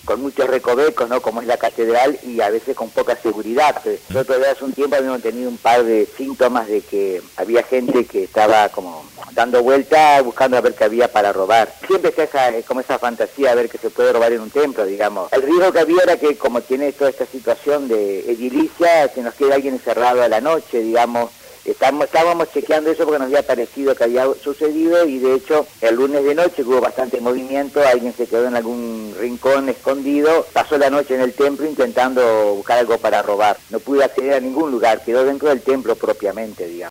con muchos recovecos, ¿no? Como es la catedral, y a veces con poca seguridad. Nosotros ya hace un tiempo habíamos tenido un par de síntomas de que había gente que estaba como dando vuelta buscando a ver qué había para robar. Siempre está como esa fantasía a ver qué se puede robar en un templo, digamos. El riesgo que había era que, como tiene toda esta situación de edilicia, se nos quede alguien encerrado a la noche, digamos. Estábamos chequeando eso porque nos había parecido que había sucedido, y de hecho el lunes de noche hubo bastante movimiento, alguien se quedó en algún rincón escondido, pasó la noche en el templo intentando buscar algo para robar. No pudo acceder a ningún lugar, quedó dentro del templo propiamente, digamos.